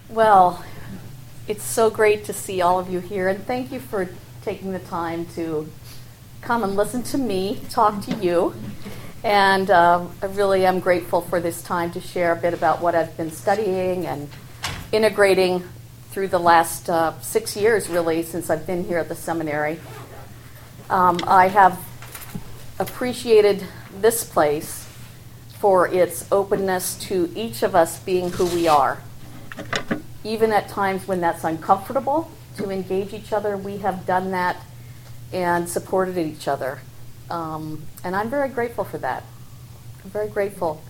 Well, it's so great to see all of you here, and thank you for taking the time to come and listen to me talk to you. And I really am grateful for this time to share a bit about what I've been studying and integrating through the last 6 years, really, since I've been here at the seminary. I have appreciated this place for its openness to each of us being who we are. Even at times when that's uncomfortable to engage each other, we have done that and supported each other. And I'm very grateful for that. I'm very grateful.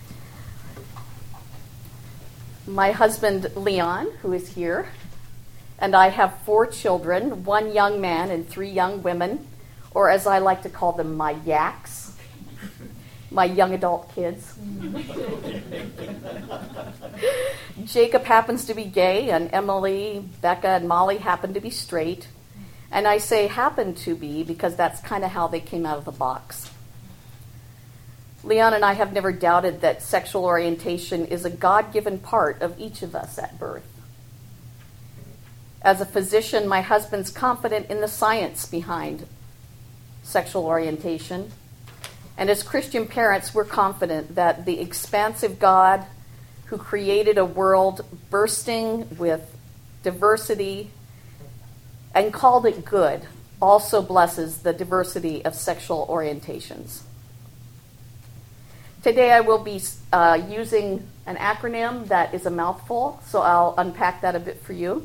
My husband, Leon, who is here, and I have 4 children, 1 young man and 3 young women, or as I like to call them, my yaks, my young adult kids. Jacob happens to be gay, and Emily, Becca, and Molly happen to be straight. And I say happen to be because that's kind of how they came out of the box. Leon and I have never doubted that sexual orientation is a God-given part of each of us at birth. As a physician, my husband's confident in the science behind sexual orientation. And as Christian parents, we're confident that the expansive God who created a world bursting with diversity and called it good also blesses the diversity of sexual orientations. Today I will be using an acronym that is a mouthful, so I'll unpack that a bit for you.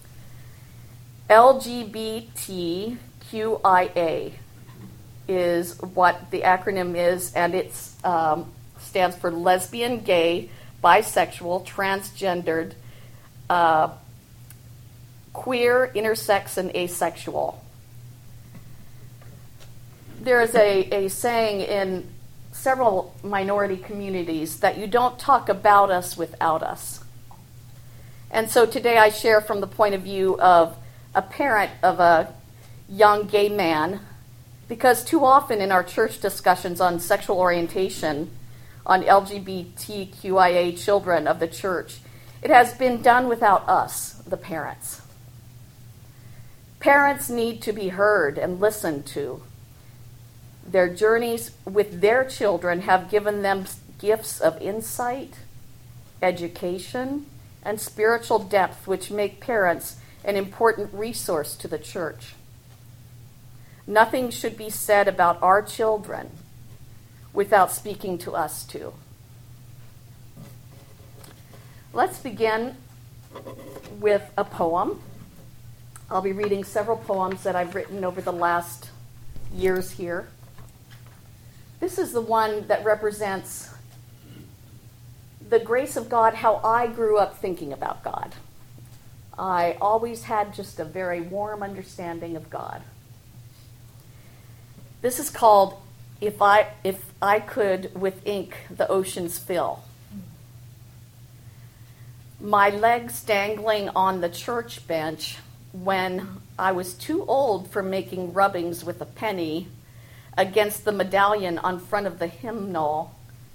LGBTQIA is what the acronym is, and it stands for lesbian, gay, bisexual, transgendered, queer, intersex, and asexual. There is a saying in several minority communities that you don't talk about us without us. And so today I share from the point of view of a parent of a young gay man, because too often in our church discussions on sexual orientation, on LGBTQIA children of the church, it has been done without us, the parents. Parents need to be heard and listened to. Their journeys with their children have given them gifts of insight, education, and spiritual depth, which make parents an important resource to the church. Nothing should be said about our children without speaking to us too. Let's begin with a poem. I'll be reading several poems that I've written over the last years here. This is the one that represents the grace of God, how I grew up thinking about God. I always had just a very warm understanding of God. This is called If I Could With Ink the Oceans Fill. My legs dangling on the church bench when I was too old for making rubbings with a penny against the medallion on front of the hymnal,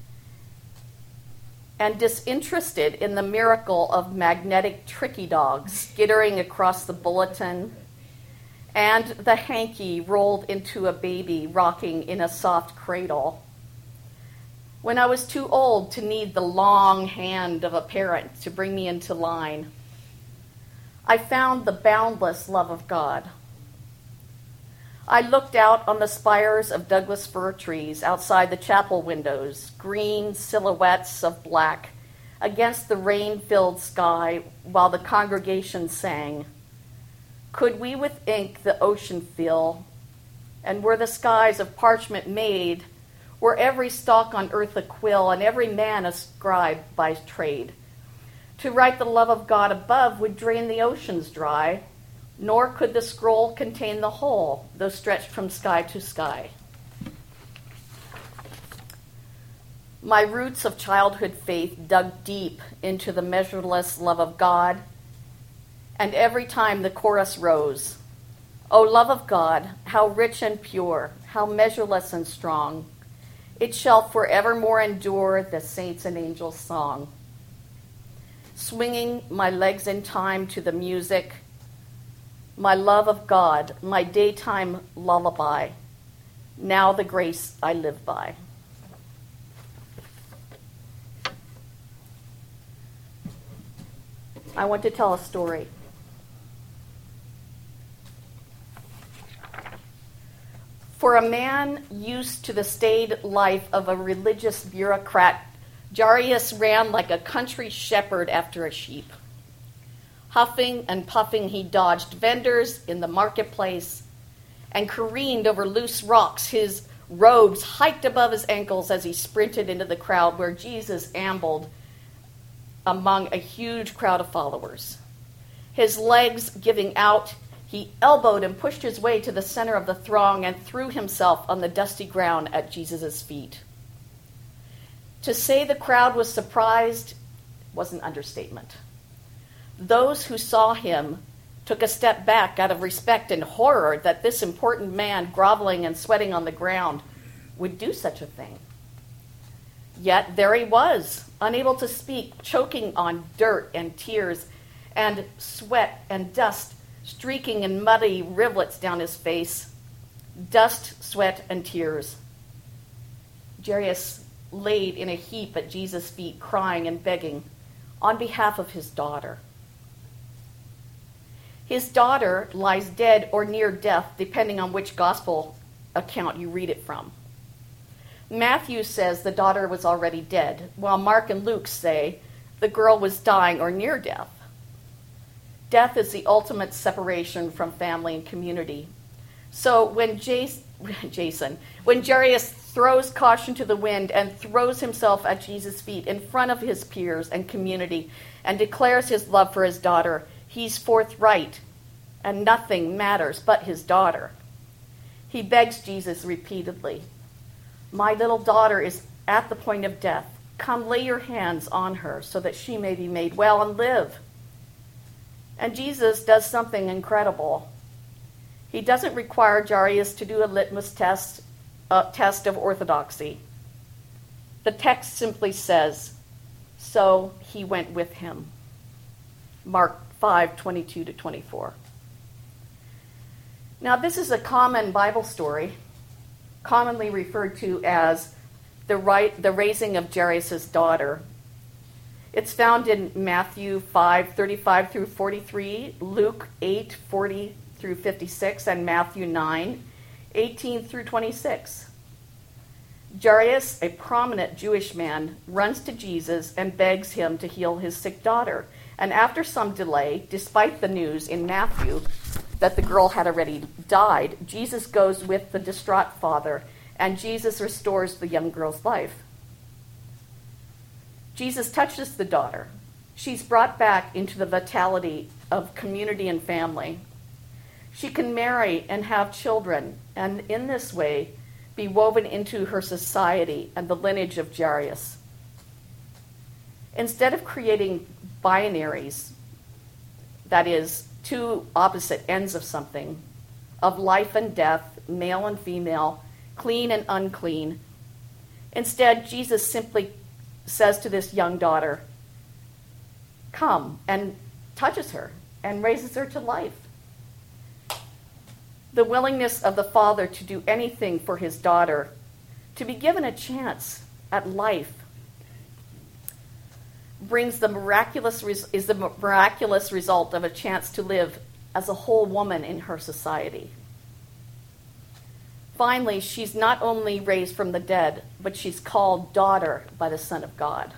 and disinterested in the miracle of magnetic tricky dogs skittering across the bulletin, and the hanky rolled into a baby rocking in a soft cradle. When I was too old to need the long hand of a parent to bring me into line, I found the boundless love of God. I looked out on the spires of Douglas fir trees outside the chapel windows, green silhouettes of black against the rain-filled sky, while the congregation sang, "Could we with ink the ocean fill, and were the skies of parchment made, were every stalk on earth a quill, and every man a scribe by trade, to write the love of God above would drain the oceans dry, nor could the scroll contain the whole, though stretched from sky to sky." My roots of childhood faith dug deep into the measureless love of God, and every time the chorus rose, "O love of God, how rich and pure, how measureless and strong, it shall forevermore endure the saints' and angels' song." swinging my legs in time to the music, my love of God, my daytime lullaby, now the grace I live by. I want to tell a story. For a man used to the staid life of a religious bureaucrat, Jairus ran like a country shepherd after a sheep. Huffing and puffing, he dodged vendors in the marketplace and careened over loose rocks, his robes hiked above his ankles as he sprinted into the crowd where Jesus ambled among a huge crowd of followers. His legs giving out, he elbowed and pushed his way to the center of the throng and threw himself on the dusty ground at Jesus' feet. To say the crowd was surprised was an understatement. Those who saw him took a step back out of respect and horror that this important man, groveling and sweating on the ground, would do such a thing. Yet there he was, unable to speak, choking on dirt and tears and sweat and dust, streaking in muddy rivulets down his face. Dust, sweat, and tears. Jairus laid in a heap at Jesus' feet, crying and begging on behalf of his daughter. His daughter lies dead or near death, depending on which gospel account you read it from. Matthew says the daughter was already dead, while Mark and Luke say the girl was dying or near death. Death is the ultimate separation from family and community. So when Jairus throws caution to the wind and throws himself at Jesus' feet in front of his peers and community and declares his love for his daughter, he's forthright, and nothing matters but his daughter. He begs Jesus repeatedly, "My little daughter is at the point of death. Come lay your hands on her so that she may be made well and live." And Jesus does something incredible. He doesn't require Jairus to do a litmus test of orthodoxy. The text simply says, "So he went with him." Mark 5:22-24. Now, this is a common Bible story, commonly referred to as the raising of Jairus' daughter. It's found in Matthew 5:35-43, Luke 8:40-56, and Matthew 9:18-26. Jairus, a prominent Jewish man, runs to Jesus and begs him to heal his sick daughter. And after some delay, despite the news in Matthew that the girl had already died, Jesus goes with the distraught father, and Jesus restores the young girl's life. Jesus touches the daughter. She's brought back into the vitality of community and family. She can marry and have children, and in this way be woven into her society and the lineage of Jairus. Instead of creating binaries, that is, two opposite ends of something, of life and death, male and female, clean and unclean, instead, Jesus simply says to this young daughter, "Come," and touches her and raises her to life. The willingness of the father to do anything for his daughter, to be given a chance at life, is the miraculous result of a chance to live as a whole woman in her society. Finally, she's not only raised from the dead, but she's called daughter by the Son of God.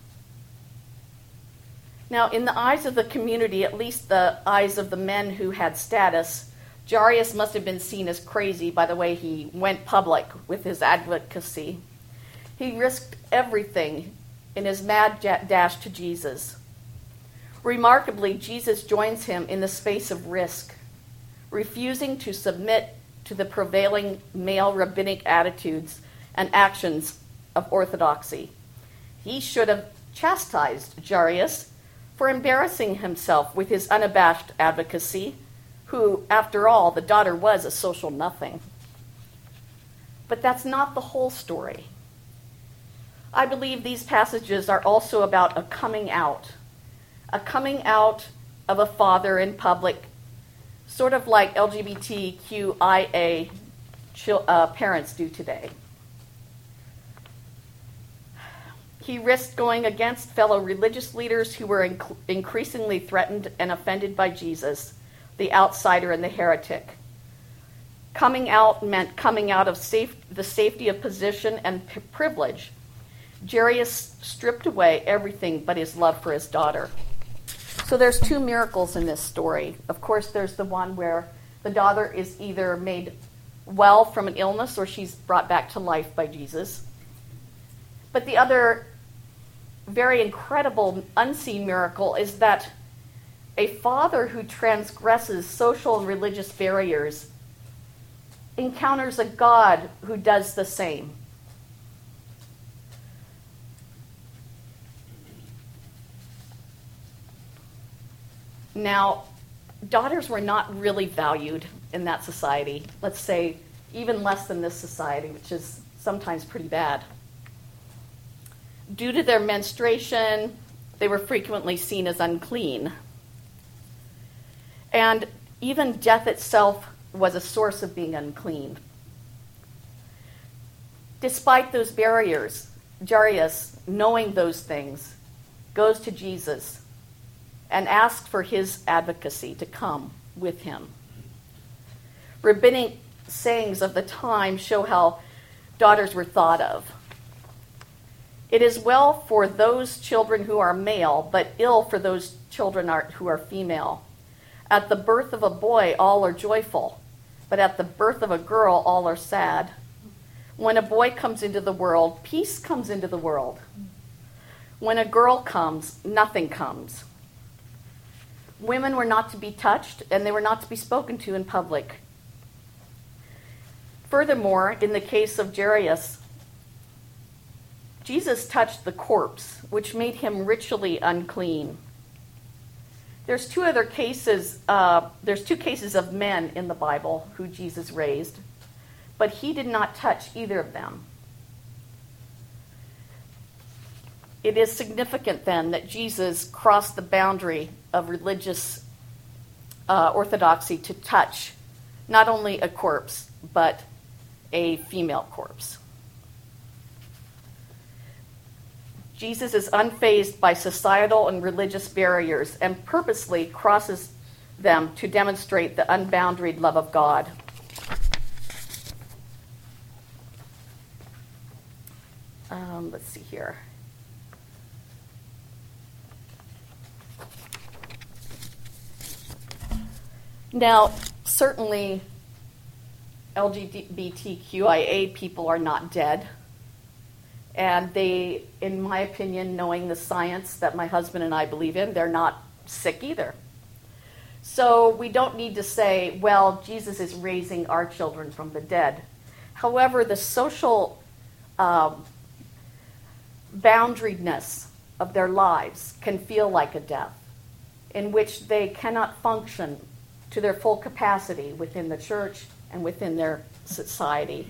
Now, in the eyes of the community, at least the eyes of the men who had status, Jairus must have been seen as crazy by the way he went public with his advocacy. He risked everything in his mad dash to Jesus. Remarkably, Jesus joins him in the space of risk, refusing to submit to the prevailing male rabbinic attitudes and actions of orthodoxy. He should have chastised Jairus for embarrassing himself with his unabashed advocacy, who, after all, the daughter was a social nothing. But that's not the whole story. I believe these passages are also about a coming out, a coming out of a father in public, sort of like LGBTQIA parents do today. He risked going against fellow religious leaders who were increasingly threatened and offended by Jesus, the outsider and the heretic. Coming out meant coming out of the safety of position and privilege. Jairus stripped away everything but his love for his daughter. So there's two miracles in this story. Of course, there's the one where the daughter is either made well from an illness or she's brought back to life by Jesus. But the other very incredible unseen miracle is that a father who transgresses social and religious barriers encounters a God who does the same. Now, daughters were not really valued in that society. Let's say even less than this society, which is sometimes pretty bad. Due to their menstruation, they were frequently seen as unclean. And even death itself was a source of being unclean. Despite those barriers, Jairus, knowing those things, goes to Jesus and asks for his advocacy to come with him. Rabbinic sayings of the time show how daughters were thought of. It is well for those children who are male, but ill for those children who are female. At the birth of a boy, all are joyful, but at the birth of a girl, all are sad. When a boy comes into the world, peace comes into the world. When a girl comes, nothing comes. Women were not to be touched, and they were not to be spoken to in public. Furthermore, in the case of Jairus, Jesus touched the corpse, which made him ritually unclean. There's two cases of men in the Bible who Jesus raised, but he did not touch either of them. It is significant then that Jesus crossed the boundary of religious orthodoxy to touch not only a corpse, but a female corpse. Jesus is unfazed by societal and religious barriers and purposely crosses them to demonstrate the unboundaried love of God. Let's see here. Now, certainly LGBTQIA people are not dead. And they, in my opinion, knowing the science that my husband and I believe in, they're not sick either. So we don't need to say, well, Jesus is raising our children from the dead. However, the social boundariness of their lives can feel like a death, in which they cannot function to their full capacity within the church and within their society.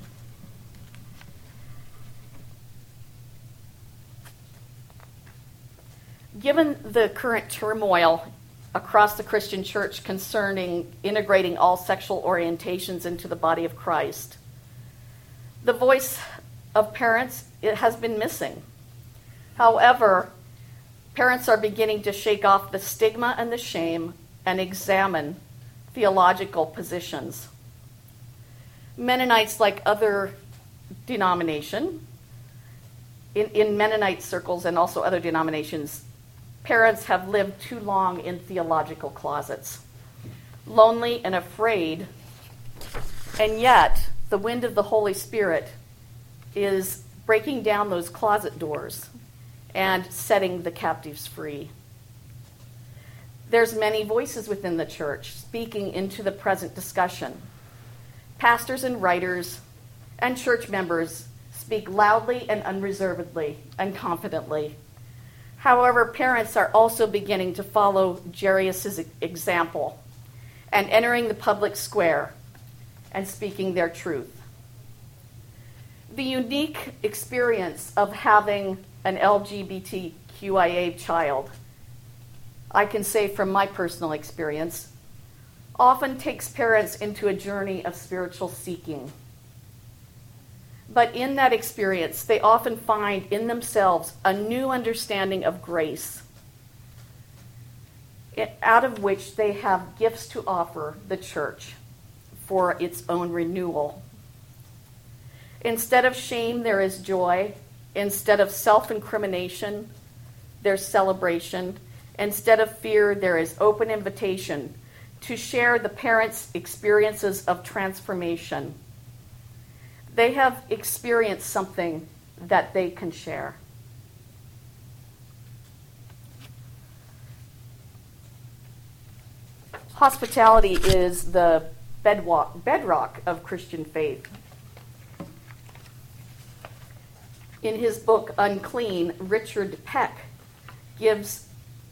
Given the current turmoil across the Christian church concerning integrating all sexual orientations into the body of Christ, the voice of parents has been missing. However, parents are beginning to shake off the stigma and the shame and examine theological positions. Mennonites, like other denominations, in Mennonite circles and also other denominations, parents have lived too long in theological closets, lonely and afraid, and yet the wind of the Holy Spirit is breaking down those closet doors and setting the captives free. There's many voices within the church speaking into the present discussion. Pastors and writers and church members speak loudly and unreservedly and confidently. However, parents are also beginning to follow Jairus' example and entering the public square and speaking their truth. The unique experience of having an LGBTQIA child I can say from my personal experience, often takes parents into a journey of spiritual seeking. But in that experience, they often find in themselves a new understanding of grace, out of which they have gifts to offer the church for its own renewal. Instead of shame, there is joy. Instead of self-incrimination, there's celebration. Instead of fear, there is open invitation to share the parents' experiences of transformation. They have experienced something that they can share. Hospitality is the bedrock of Christian faith. In his book, Unclean, Richard Peck gives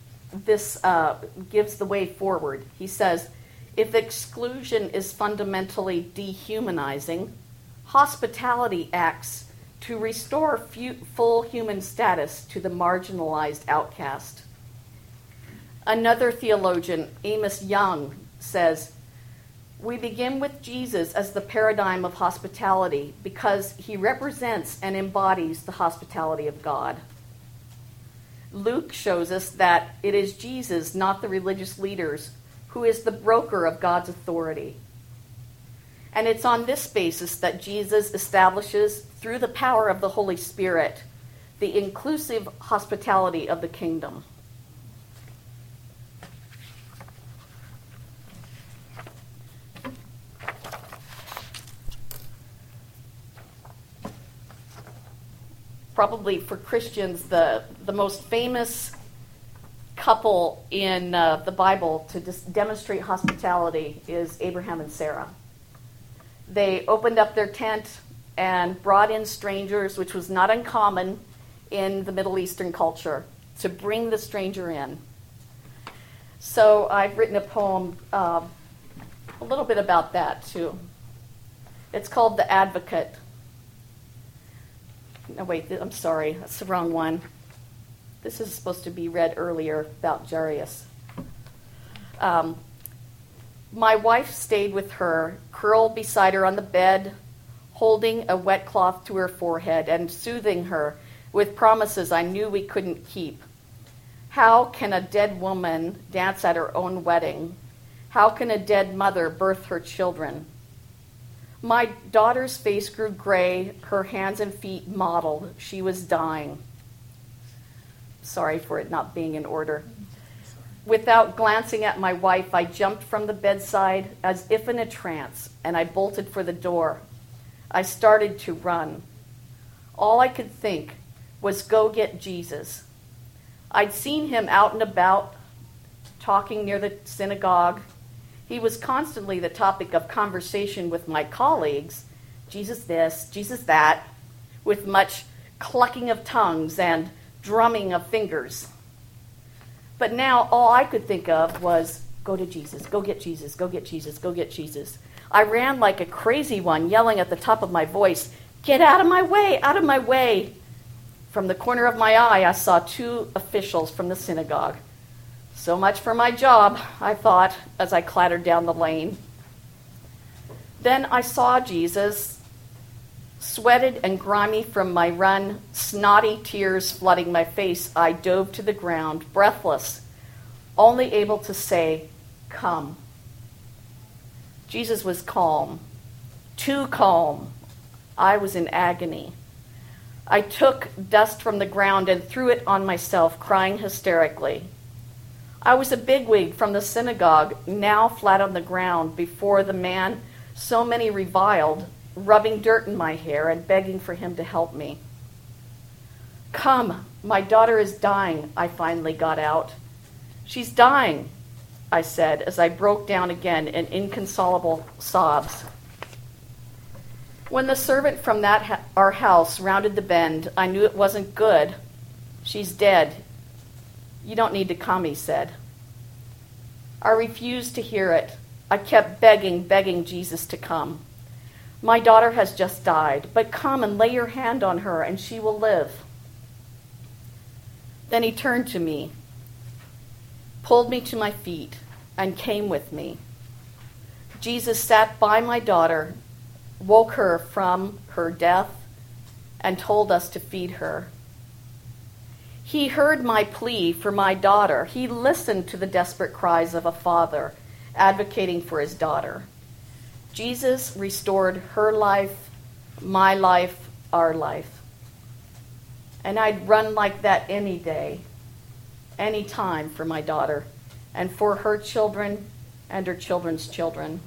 the way forward. He says, if exclusion is fundamentally dehumanizing, hospitality acts to restore full human status to the marginalized outcast. Another theologian, Amos Young, says, we begin with Jesus as the paradigm of hospitality because he represents and embodies the hospitality of God. Luke shows us that it is Jesus, not the religious leaders, who is the broker of God's authority. And it's on this basis that Jesus establishes, through the power of the Holy Spirit, the inclusive hospitality of the kingdom. Probably for Christians, the most famous couple in the Bible to demonstrate hospitality is Abraham and Sarah. They opened up their tent and brought in strangers, which was not uncommon in the Middle Eastern culture, to bring the stranger in. So I've written a poem a little bit about that too. It's called The Advocate. No, wait, I'm sorry, that's the wrong one. This is supposed to be read earlier about Jairus. My wife stayed with her, curled beside her on the bed, holding a wet cloth to her forehead and soothing her with promises I knew we couldn't keep. How can a dead woman dance at her own wedding? How can a dead mother birth her children? My daughter's face grew gray, her hands and feet mottled. She was dying. Sorry for it not being in order. Without glancing at my wife, I jumped from the bedside as if in a trance, and I bolted for the door. I started to run. All I could think was go get Jesus. I'd seen him out and about, talking near the synagogue. He was constantly the topic of conversation with my colleagues, Jesus this, Jesus that, with much clucking of tongues and drumming of fingers. But now all I could think of was, go to Jesus, go get Jesus, go get Jesus, go get Jesus. I ran like a crazy one, yelling at the top of my voice, get out of my way, out of my way. From the corner of my eye, I saw two officials from the synagogue. So much for my job, I thought, as I clattered down the lane. Then I saw Jesus, sweated and grimy from my run, snotty tears flooding my face. I dove to the ground, breathless, only able to say, come. Jesus was calm, too calm. I was in agony. I took dust from the ground and threw it on myself, crying hysterically. I was a bigwig from the synagogue, now flat on the ground before the man so many reviled, rubbing dirt in my hair and begging for him to help me. Come, my daughter is dying, I finally got out. She's dying, I said as I broke down again in inconsolable sobs. When the servant from our house rounded the bend, I knew it wasn't good. She's dead. You don't need to come, he said. I refused to hear it. I kept begging Jesus to come. My daughter has just died, but come and lay your hand on her and she will live. Then he turned to me. pulled me to my feet, and came with me. Jesus sat by my daughter, woke her from her death, and told us to feed her. He heard my plea for my daughter. He listened to the desperate cries of a father advocating for his daughter. Jesus restored her life, my life, our life. And I'd run like that any day, any time for my daughter, and for her children and her children's children.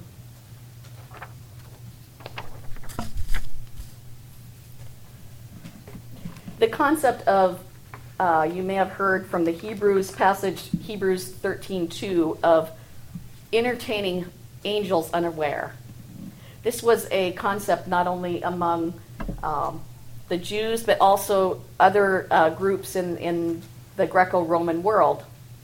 The concept of, you may have heard from the Hebrews passage, Hebrews 13:2, of entertaining angels unaware. This was a concept not only among the Jews, but also other groups in the Greco-Roman world.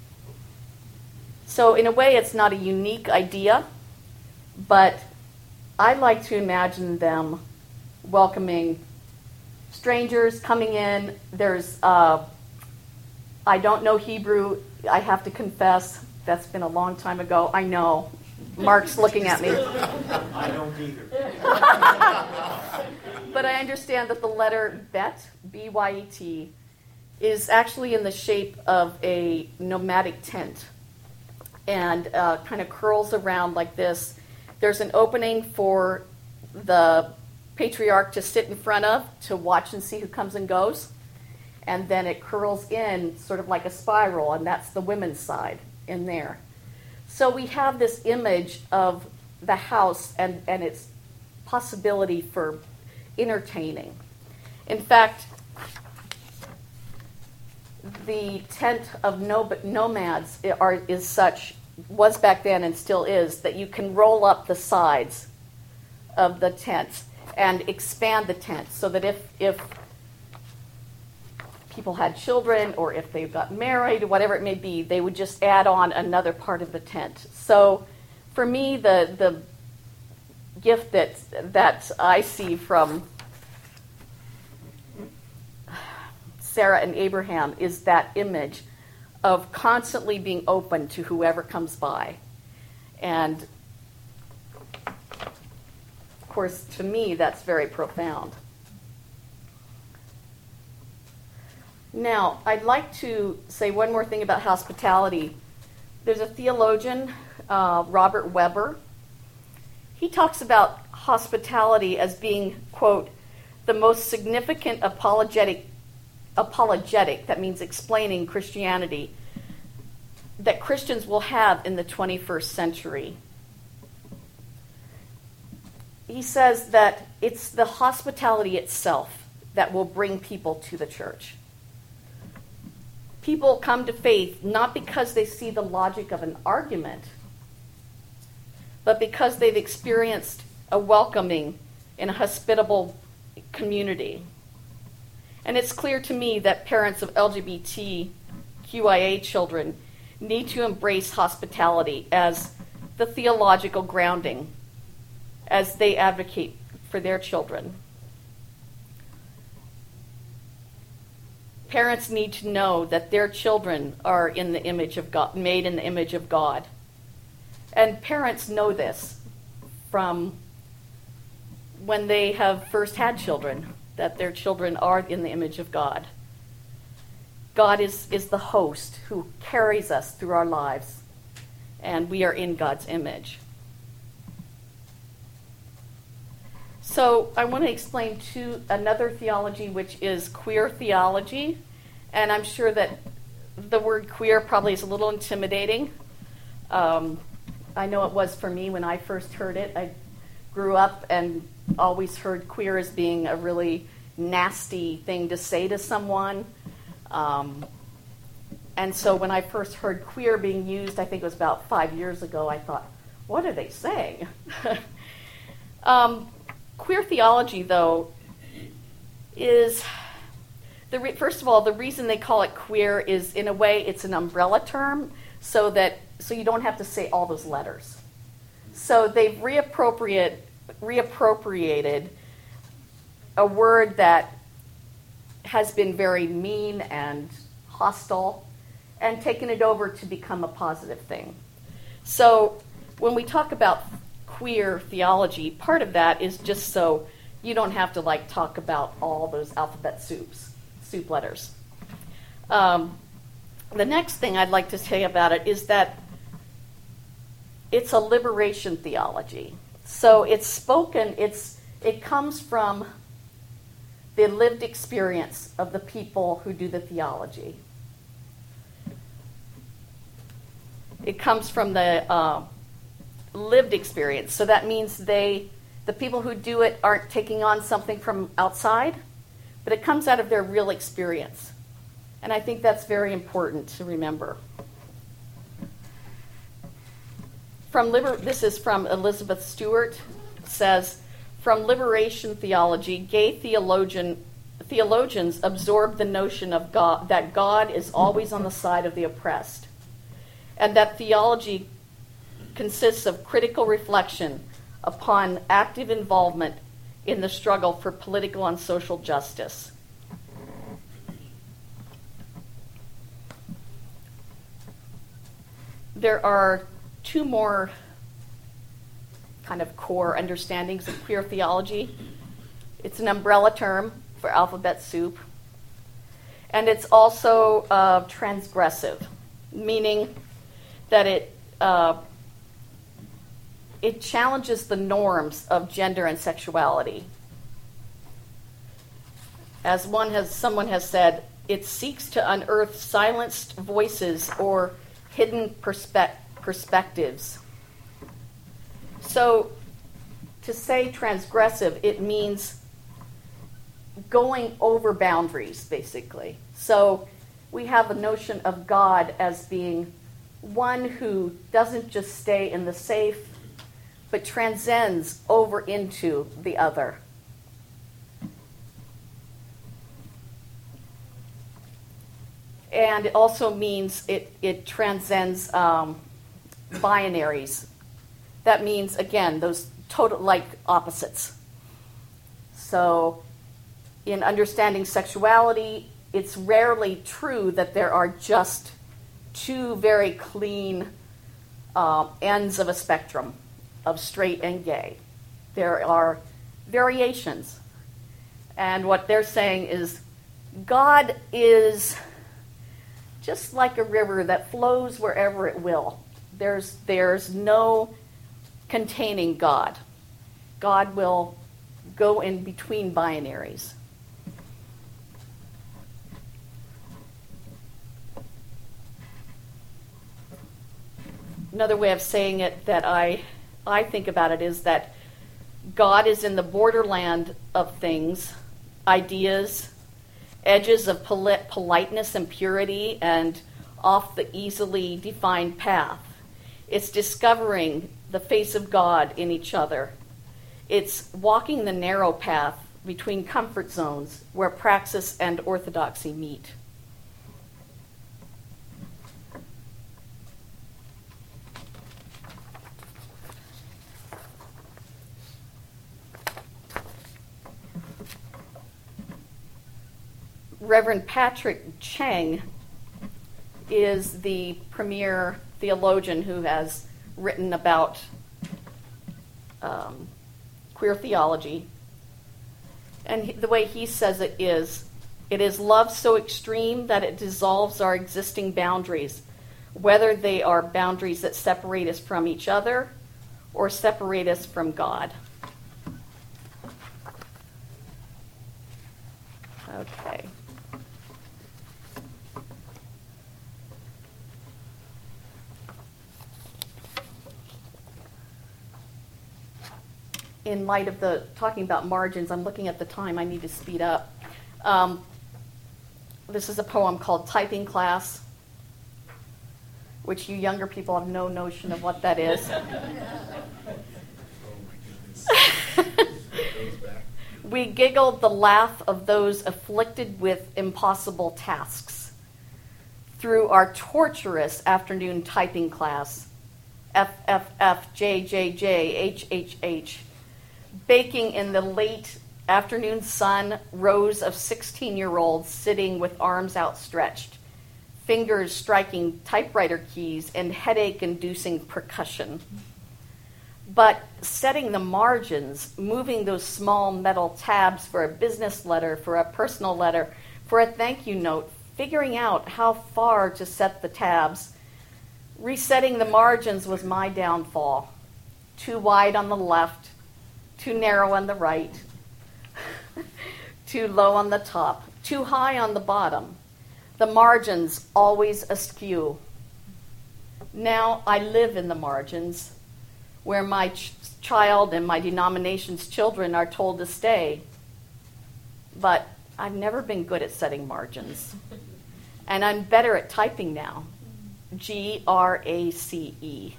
So in a way, it's not a unique idea, but I like to imagine them welcoming strangers coming in. There's, I don't know Hebrew. I have to confess, that's been a long time ago. I know. Mark's looking at me. I don't either. But I understand that the letter bet, B-Y-E-T, is actually in the shape of a nomadic tent and kind of curls around like this. There's an opening for the patriarch to sit in front of to watch and see who comes and goes. And then it curls in sort of like a spiral, and that's the women's side in there. So we have this image of the house and its possibility for entertaining. In fact, the tent of nomads was back then and still is, that you can roll up the sides of the tent and expand the tent so that if people had children or if they got married or whatever it may be, they would just add on another part of the tent. So for me, the gift that I see from Sarah and Abraham is that image of constantly being open to whoever comes by. And of course, to me, that's very profound. Now, I'd like to say one more thing about hospitality. There's a theologian, Robert Weber. He talks about hospitality as being, quote, the most significant apologetic, that means explaining Christianity, that Christians will have in the 21st century. He says that it's the hospitality itself that will bring people to the church. People come to faith not because they see the logic of an argument, but because they've experienced a welcoming in a hospitable community. And it's clear to me that parents of LGBTQIA children need to embrace hospitality as the theological grounding as they advocate for their children. Parents need to know that their children are in the image of God, made in the image of God. And parents know this from when they have first had children, that their children are in the image of God. God is the host who carries us through our lives, and we are in God's image. So I want to explain another theology, which is queer theology. And I'm sure that the word queer probably is a little intimidating. I know it was for me when I first heard it. I grew up and always heard queer as being a really nasty thing to say to someone. And so when I first heard queer being used, I think it was about 5 years ago, I thought, what are they saying? Queer theology, though, is, first of all, the reason they call it queer is, in a way, it's an umbrella term, so you don't have to say all those letters. So they've reappropriated a word that has been very mean and hostile, and taken it over to become a positive thing. So when we talk about queer theology, part of that is just so you don't have to talk about all those alphabet soup letters. The next thing I'd like to say about it is that it's a liberation theology. So it's spoken, it comes from the lived experience of the people who do the theology. It comes from the lived experience. So that means the people who do it aren't taking on something from outside, but it comes out of their real experience. And I think that's very important to remember. This is from Elizabeth Stewart. It says, from liberation theology, gay theologians absorb the notion of God, that God is always on the side of the oppressed, and that theology consists of critical reflection upon active involvement in the struggle for political and social justice. There are two more kind of core understandings of queer theology. It's an umbrella term for alphabet soup, and it's also transgressive, meaning that it challenges the norms of gender and sexuality. As someone has said, it seeks to unearth silenced voices or hidden perspectives. So to say transgressive, it means going over boundaries, basically. So we have a notion of God as being one who doesn't just stay in the safe, but transcends over into the other. And it also means it transcends binaries. That means, again, those total opposites. So in understanding sexuality, it's rarely true that there are just two very clean ends of a spectrum of straight and gay. There are variations. And what they're saying is God is just like a river that flows wherever it will. There's no containing God. God will go in between binaries. Another way of saying it that I think about it is that God is in the borderland of things, ideas, edges of politeness and purity, and off the easily defined path. It's discovering the face of God in each other. It's walking the narrow path between comfort zones where praxis and orthodoxy meet. Reverend Patrick Cheng is the premier theologian who has written about queer theology. And the way he says it is love so extreme that it dissolves our existing boundaries, whether they are boundaries that separate us from each other or separate us from God. Okay. In light of the talking about margins, I'm looking at the time. I need to speed up. This is a poem called Typing Class, which you younger people have no notion of what that is. We giggled the laugh of those afflicted with impossible tasks through our torturous afternoon typing class. FFF, JJJ, HHH. Baking in the late afternoon sun, rows of 16-year-olds sitting with arms outstretched, fingers striking typewriter keys, and headache-inducing percussion. But setting the margins, moving those small metal tabs for a business letter, for a personal letter, for a thank you note, figuring out how far to set the tabs, resetting the margins was my downfall. Too wide on the left, too narrow on the right, too low on the top, too high on the bottom. The margins always askew. Now I live in the margins, where my child and my denomination's children are told to stay. But I've never been good at setting margins. And I'm better at typing now. GRACE.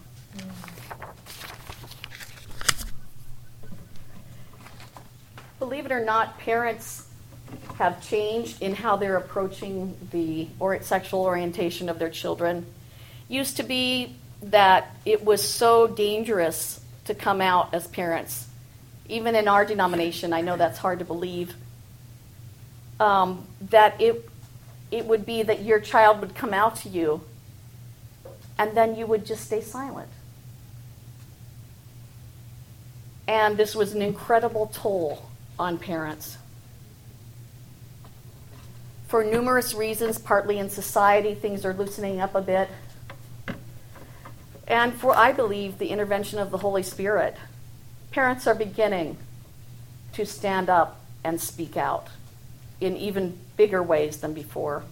Believe it or not, parents have changed in how they're approaching the sexual orientation of their children. Used to be that it was so dangerous to come out as parents. Even in our denomination, I know that's hard to believe, that it would be that your child would come out to you and then you would just stay silent. And this was an incredible toll on parents. For numerous reasons, partly in society, things are loosening up a bit. And for, I believe, the intervention of the Holy Spirit, parents are beginning to stand up and speak out in even bigger ways than before.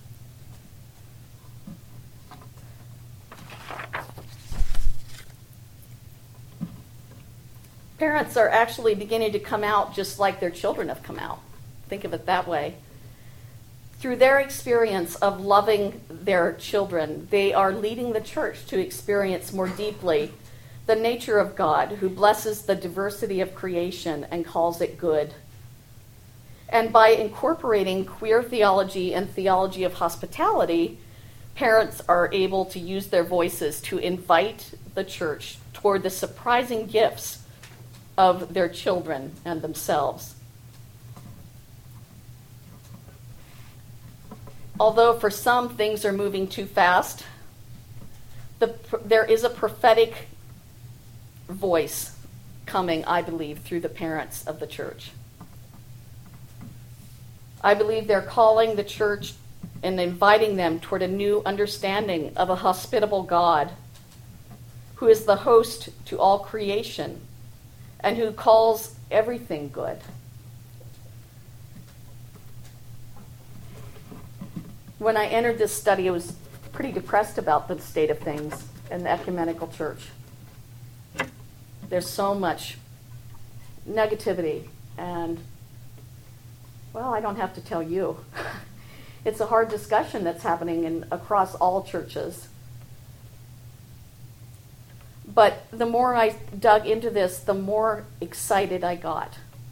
Parents are actually beginning to come out just like their children have come out. Think of it that way. Through their experience of loving their children, they are leading the church to experience more deeply the nature of God, who blesses the diversity of creation and calls it good. And by incorporating queer theology and theology of hospitality, parents are able to use their voices to invite the church toward the surprising gifts of their children and themselves. Although for some things are moving too fast, there is a prophetic voice coming, I believe, through the parents of the church. I believe they're calling the church and inviting them toward a new understanding of a hospitable God who is the host to all creation and who calls everything good. When I entered this study, I was pretty depressed about the state of things in the ecumenical church. There's so much negativity, and, well, I don't have to tell you. It's a hard discussion that's happening across all churches. But the more I dug into this, the more excited I got.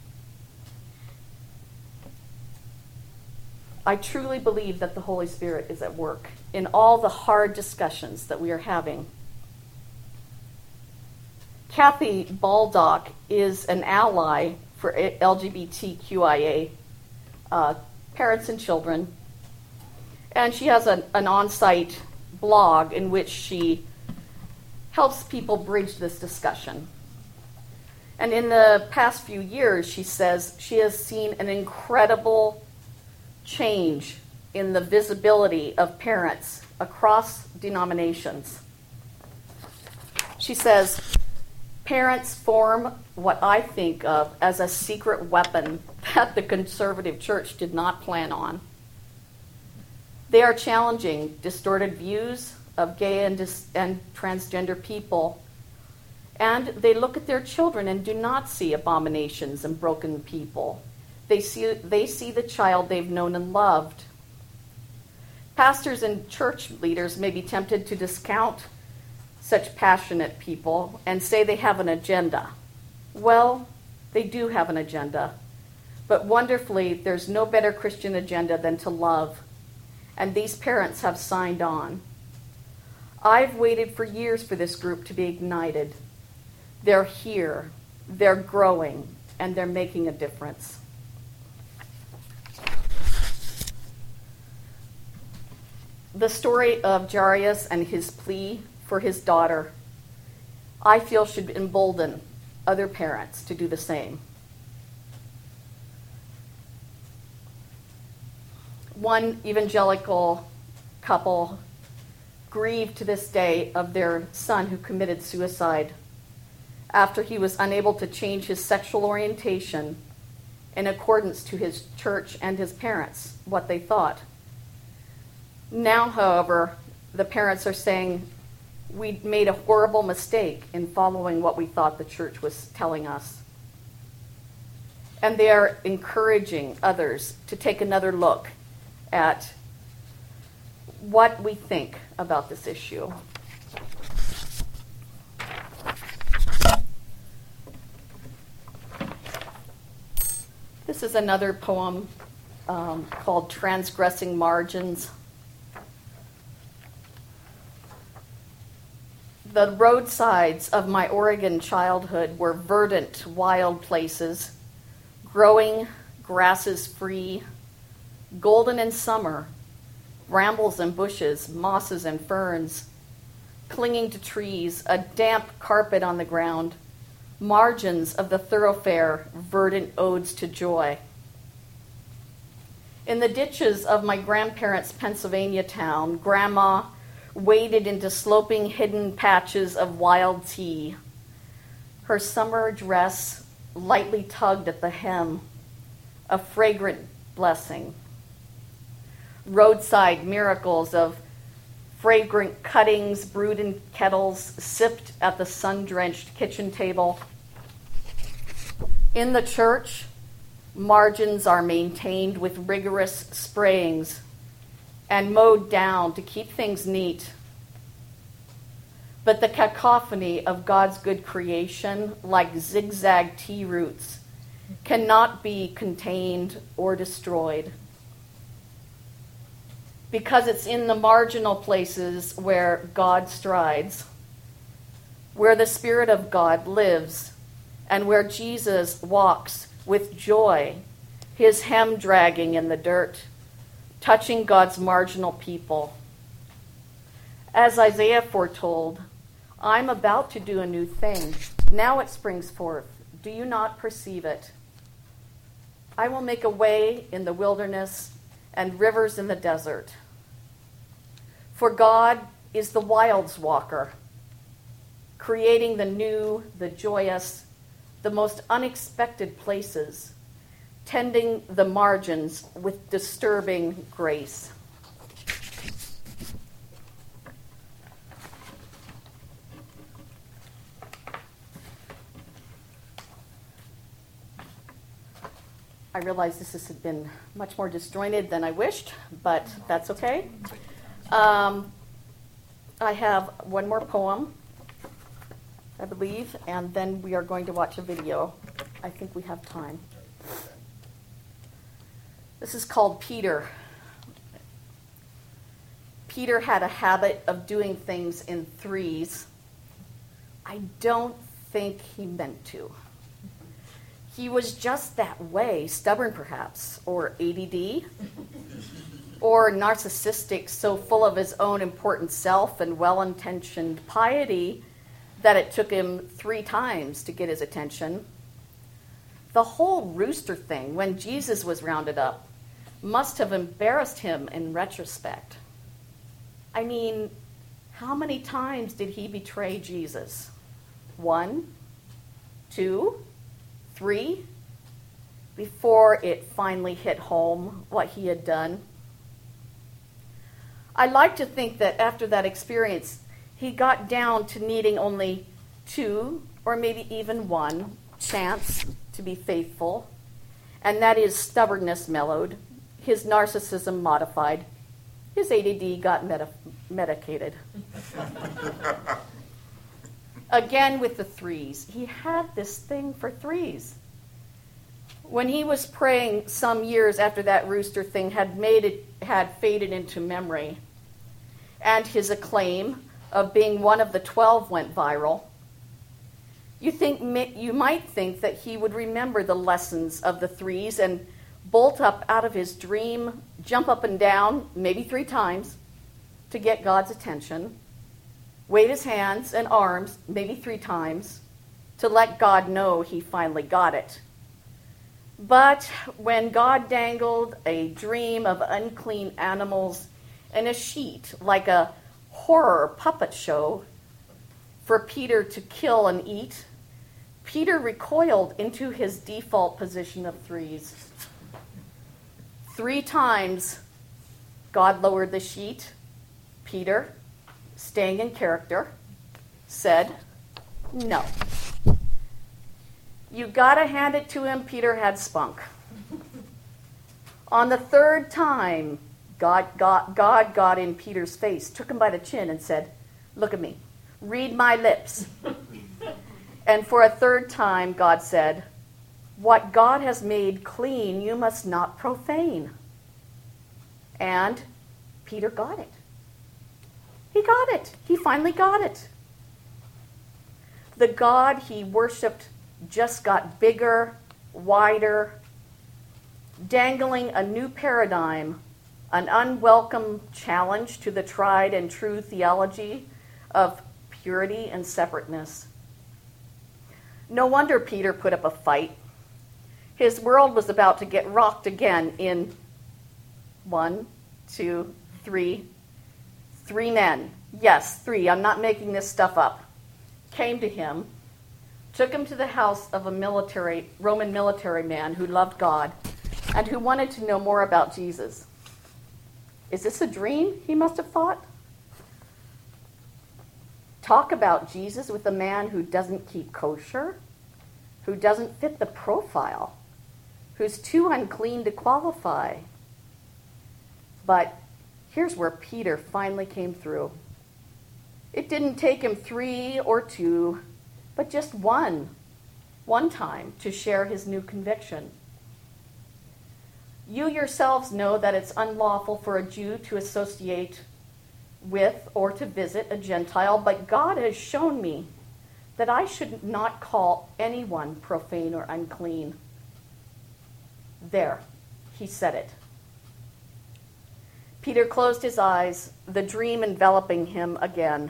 I truly believe that the Holy Spirit is at work in all the hard discussions that we are having. Kathy Baldock is an ally for LGBTQIA parents and children, and she has an on-site blog in which she helps people bridge this discussion. And in the past few years, she says she has seen an incredible change in the visibility of parents across denominations. She says, parents form what I think of as a secret weapon that the conservative church did not plan on. They are challenging distorted views of gay and transgender people, and they look at their children and do not see abominations and broken people. They see the child they've known and loved. Pastors and church leaders may be tempted to discount such passionate people and say they have an agenda. Well, they do have an agenda, but wonderfully, there's no better Christian agenda than to love, and these parents have signed on. I've waited for years for this group to be ignited. They're here, they're growing, and they're making a difference. The story of Jairus and his plea for his daughter, I feel, should embolden other parents to do the same. One evangelical couple grieve to this day of their son who committed suicide after he was unable to change his sexual orientation in accordance to his church and his parents, what they thought. Now, however, the parents are saying, we made a horrible mistake in following what we thought the church was telling us. And they are encouraging others to take another look at what we think about this issue. This is another poem called Transgressing Margins. The roadsides of my Oregon childhood were verdant, wild places, growing grasses free, golden in summer, brambles and bushes, mosses and ferns, clinging to trees, a damp carpet on the ground, margins of the thoroughfare, verdant odes to joy. In the ditches of my grandparents' Pennsylvania town, Grandma waded into sloping hidden patches of wild tea. Her summer dress lightly tugged at the hem, a fragrant blessing. Roadside miracles of fragrant cuttings brewed in kettles, sipped at the sun-drenched kitchen table. In the church, margins are maintained with rigorous sprayings and mowed down to keep things neat. But the cacophony of God's good creation, like zigzag tea roots, cannot be contained or destroyed. Because it's in the marginal places where God strides, where the Spirit of God lives, and where Jesus walks with joy, his hem dragging in the dirt, touching God's marginal people. As Isaiah foretold, I'm about to do a new thing. Now it springs forth. Do you not perceive it? I will make a way in the wilderness and rivers in the desert. For God is the wilds walker, creating the new, the joyous, the most unexpected places, tending the margins with disturbing grace. I realize this has been much more disjointed than I wished, but that's okay. I have one more poem, I believe, and then we are going to watch a video. I think we have time. This is called Peter. Peter had a habit of doing things in threes. I don't think he meant to. He was just that way, stubborn perhaps, or ADD, or narcissistic, so full of his own important self and well-intentioned piety that it took him 3 times to get his attention. The whole rooster thing, when Jesus was rounded up, must have embarrassed him in retrospect. I mean, how many times did he betray Jesus? 1, 2, 3, before it finally hit home what he had done. I like to think that after that experience, he got down to needing only 2 or maybe even 1 chance to be faithful, and that his stubbornness mellowed, his narcissism modified, his ADD got medicated. Again with the threes. He had this thing for threes. When he was praying some years after that rooster thing had faded into memory, and his acclaim of being one of the 12 went viral, you might think that he would remember the lessons of the threes and bolt up out of his dream, jump up and down, maybe 3 times, to get God's attention, wave his hands and arms, maybe 3 times, to let God know he finally got it. But when God dangled a dream of unclean animals and a sheet, like a horror puppet show, for Peter to kill and eat, Peter recoiled into his default position of 3s. 3 times God lowered the sheet. Peter, staying in character, said, "No." You gotta hand it to him, Peter had spunk. On the 3rd time, God got in Peter's face, took him by the chin and said, "Look at me, read my lips." And for a 3rd time, God said, "What God has made clean, you must not profane." And Peter got it. He got it. He finally got it. The God he worshipped just got bigger, wider, dangling a new paradigm, an unwelcome challenge to the tried and true theology of purity and separateness. No wonder Peter put up a fight. His world was about to get rocked again in 1, 2, 3. 3 men, yes, 3, I'm not making this stuff up, came to him, took him to the house of a Roman military man who loved God and who wanted to know more about Jesus. Is this a dream, he must have thought? Talk about Jesus with a man who doesn't keep kosher, who doesn't fit the profile, who's too unclean to qualify. But here's where Peter finally came through. It didn't take him 3 or 2, but just one time to share his new conviction. You yourselves know that it's unlawful for a Jew to associate with or to visit a Gentile, but God has shown me that I should not call anyone profane or unclean. There, he said it. Peter closed his eyes, the dream enveloping him again,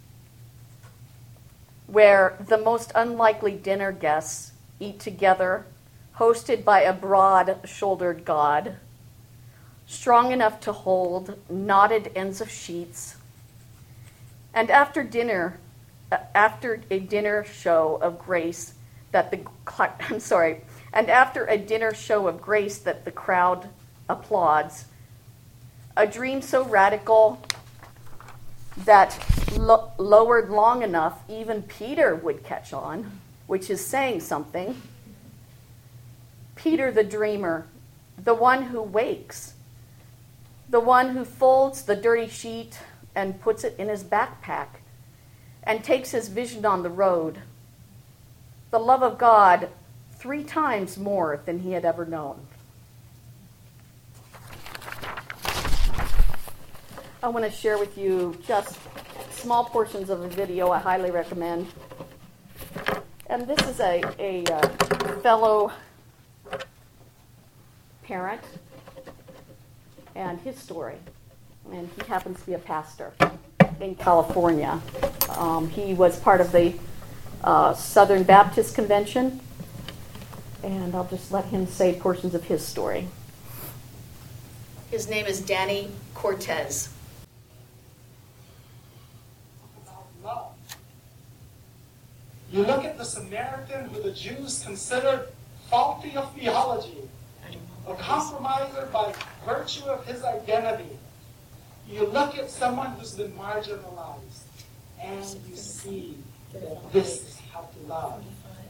where the most unlikely dinner guests eat together, hosted by a broad-shouldered God, strong enough to hold knotted ends of sheets. And after a dinner show of grace that the crowd applauds, a dream so radical that lowered long enough even Peter would catch on, which is saying something. Peter the dreamer, the one who wakes, the one who folds the dirty sheet and puts it in his backpack and takes his vision on the road. The love of God 3 times more than he had ever known. I want to share with you just small portions of a video I highly recommend. And this is a fellow parent and his story. And he happens to be a pastor in California. He was part of the Southern Baptist Convention. And I'll just let him say portions of his story. His name is Danny Cortez. Love. You look at the Samaritan who the Jews considered faulty of theology, a compromiser by virtue of his identity. You look at someone who's been marginalized, and you see that this is how to love.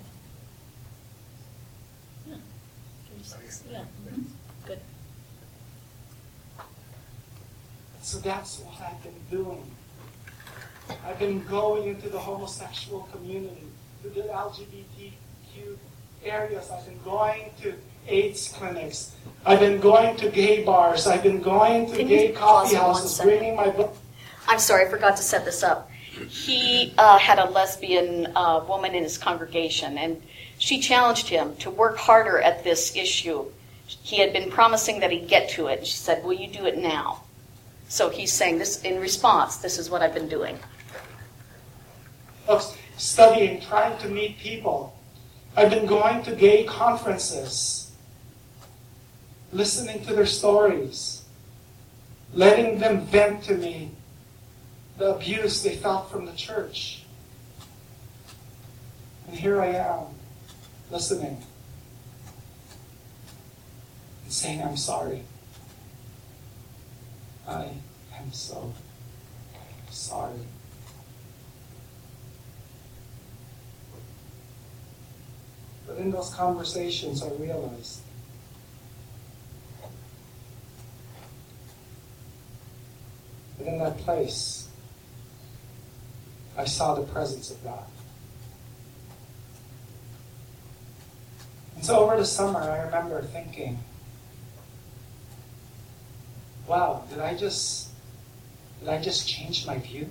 Yeah. Good. So that's what I've been doing. I've been going into the homosexual community, to the LGBTQ areas. I've been going to AIDS clinics. I've been going to gay bars. I've been going to gay coffee houses, bringing my book. I'm sorry, I forgot to set this up. He had a lesbian woman in his congregation, and she challenged him to work harder at this issue. He had been promising that he'd get to it, and she said, "Will you do it now?" So he's saying this in response, this is what I've been doing. Of studying, trying to meet people. I've been going to gay conferences, listening to their stories, letting them vent to me the abuse they felt from the church. And here I am, listening and saying, I'm sorry. I am so sorry. But in those conversations, I realized that in that place, I saw the presence of God. And so over the summer, I remember thinking, wow, did I just change my view?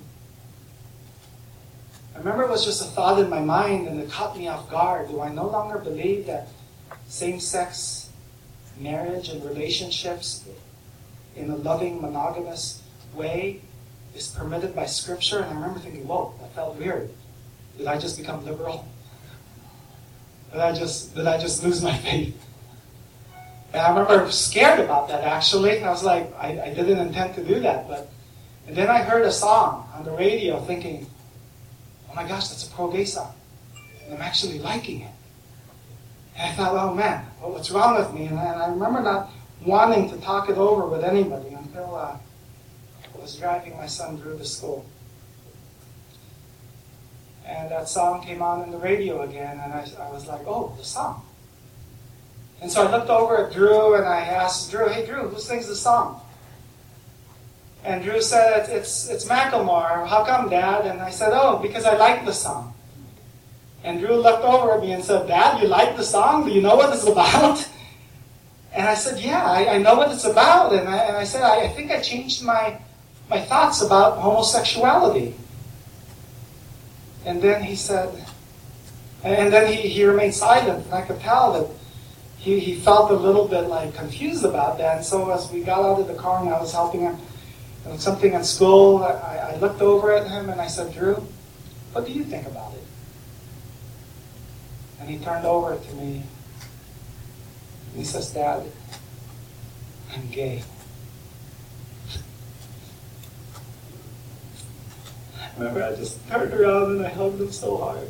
I remember it was just a thought in my mind and it caught me off guard. Do I no longer believe that same-sex marriage and relationships in a loving, monogamous way is permitted by Scripture? And I remember thinking, whoa, that felt weird. Did I just become liberal? Did I just lose my faith? And I remember scared about that, actually. I was like, I didn't intend to do that. And then I heard a song on the radio thinking, oh my gosh, that's a pro-gay song. And I'm actually liking it. And I thought, oh man, what's wrong with me? And I remember not wanting to talk it over with anybody until I was driving my son Drew to school. And that song came on in the radio again, and I was like, oh, the song. And so I looked over at Drew, and I asked Drew, hey Drew, who sings the song? And Drew said, it's Macklemore. How come, Dad? And I said, oh, because I like the song. And Drew looked over at me and said, Dad, you like the song? Do you know what it's about? And I said, yeah, I know what it's about. And I said, I think I changed my thoughts about homosexuality. And then he said, and then he remained silent, and I could tell that he felt a little bit like confused about that. And so as we got out of the car and I was helping him with something in school, I looked over at him and I said, Drew, what do you think about it? And he turned over to me and he says, Dad, I'm gay. I remember I just turned around and I hugged him so hard.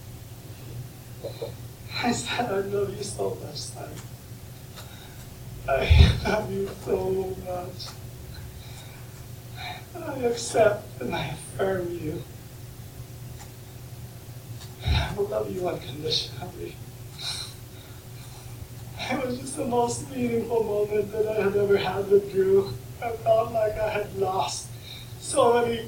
I said, I love you so much, son. I love you so much. I accept and I affirm you. And I will love you unconditionally. It was just the most meaningful moment that I had ever had with Drew. I felt like I had lost so many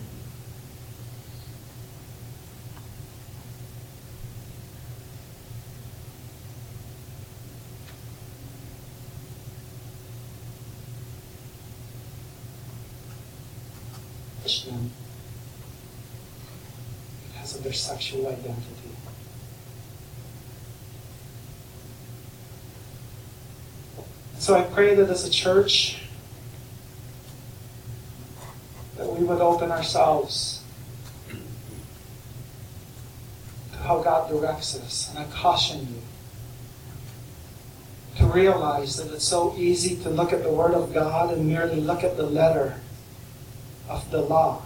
them because of their sexual identity. So I pray that as a church that we would open ourselves to how God directs us. And I caution you to realize that it's so easy to look at the Word of God and merely look at the letter of the law.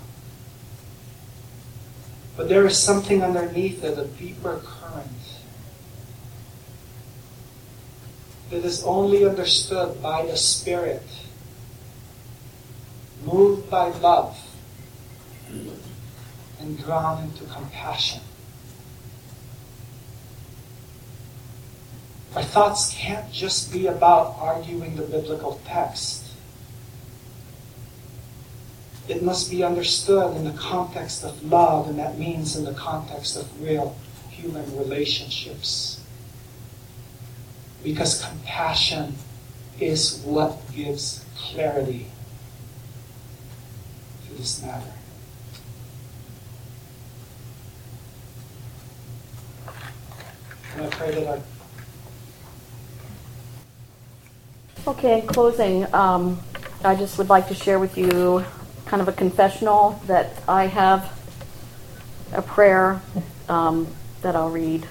But there is something underneath it, a deeper current that is only understood by the Spirit, moved by love, and drawn into compassion. Our thoughts can't just be about arguing the biblical text. It must be understood in the context of love, and that means in the context of real human relationships. Because compassion is what gives clarity to this matter. And I pray that our... Okay, in closing, I just would like to share with you kind of a confessional that I have a prayer that I'll read.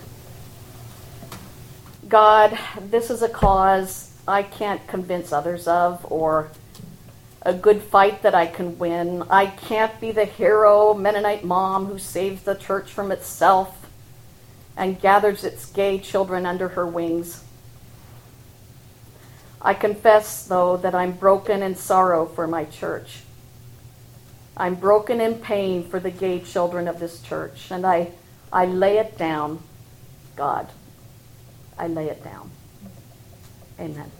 God, this is a cause I can't convince others of, or a good fight that I can win. I can't be the hero Mennonite mom who saves the church from itself and gathers its gay children under her wings. I confess, though, that I'm broken in sorrow for my church. I'm broken in pain for the gay children of this church, and I lay it down, God. I lay it down. Amen.